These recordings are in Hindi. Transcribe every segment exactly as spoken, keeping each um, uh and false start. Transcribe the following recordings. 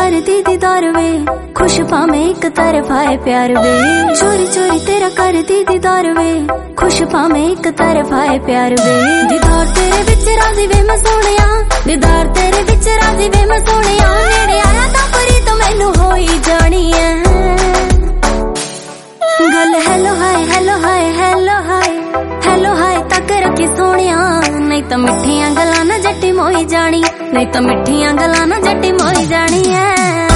कर दी दीदार वे, खुश पावे एक तरफा है प्यार वे। चोरी चोरी तेरा कर दी दीदार वे, खुश पावे एक तरफा है प्यार वे। दीदार तेरे विच राजी वे मैं सोनिया, दीदार तेरे विच राजी वे मैं सोनिया। नेड़े आया तां परी तो मैनू हो ही जानी है गल। Hello hi hello hi hello hi hello hi तक रखी सोनिया, नहीं तो मिठियां गल्लां ना जट्टी मोई जानी, नहीं तो मिठियां गल्लां ना जट्टी मोई जानी है।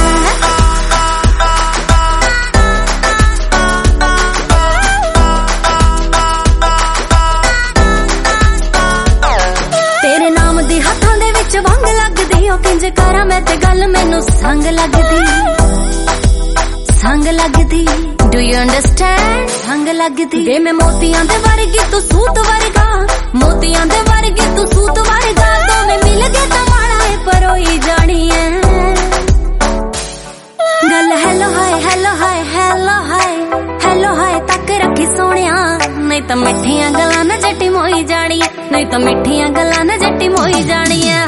तेरे नाम दी हत्थां दे विच वंग लगदी, ओ किंज करा मैं ते गल मैनू संग लगदी, संग लगदी। Do you understand? संग लगदी वे मैं मोतियां दे वर्गी तू सूत वर्गा, मोतियां दे वर्गी तू सूत वर्गा। दोवें मिल गए तां माड़ा है परोई जानी है गल। Hello hi hello hi hello hi hello hi तक रखी सोनिया, नहीं तो मिठियां गल्लां ना जट्टी मोई जानी, नहीं तो मिठियां गल्लां ना जट्टी मोई जानी है।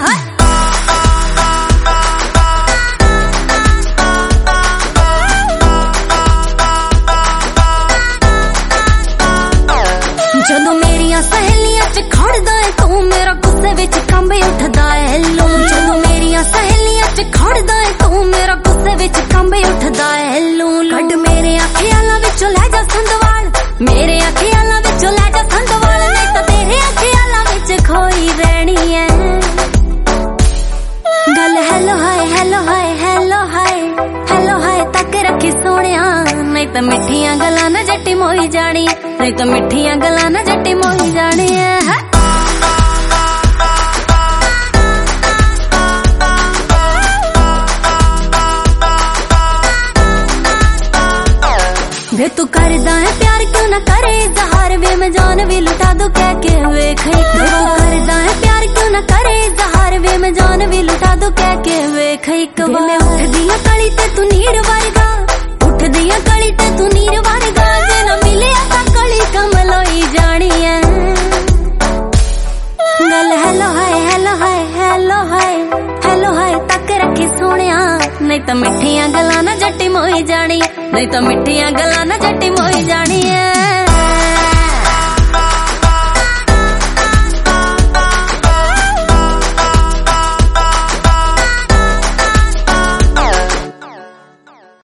जदों मेरिया सहेलियां च खड़दा है तू, मेरा गुस्से विच कंबे उठदा है लू। जदों मेरिया सहेलियां च खड़दा है तू, मेरा गुस्से विच कंबे उठदा है लू। कड मेरे अखियां विचों लै जा संदवाल, मेरे अखियां विचों लै जा संदवाल, नहीं तो तेरे अखियां विच खोई रहनी है गल। Hello hi hello hi hello hi hello hi तक रखी सोनिया, नहीं तो मिठियां गल्लां ना जट्टी मोई जानी, नहीं तो मिठियां गल्लां ना जट्टी मोई जानी है। वे तू करदा है प्यार क्यों ना करे इज़हार, वे मैं जान भी लुटा दूं कह के वेख एक बार। तू करदा है प्यार क्यों ना करे इज़हार, वे मैं जान भी लुटा दूं कह के वेख एक बार। मैं उठदी आ कली ते तू नीर वर्गा, उठदी आ कली ते तू नीर वर्गा। जे ना मिले तां कली कमल होई जानी है गल। Hello hi hello hi hello hi hello hi तक रखी सोनिया, नहीं तो मिठियां गल्लां ना जट्टी मोई जानी, नहीं तो मिठियां गल्लां ना जट्टी मोई जानी है।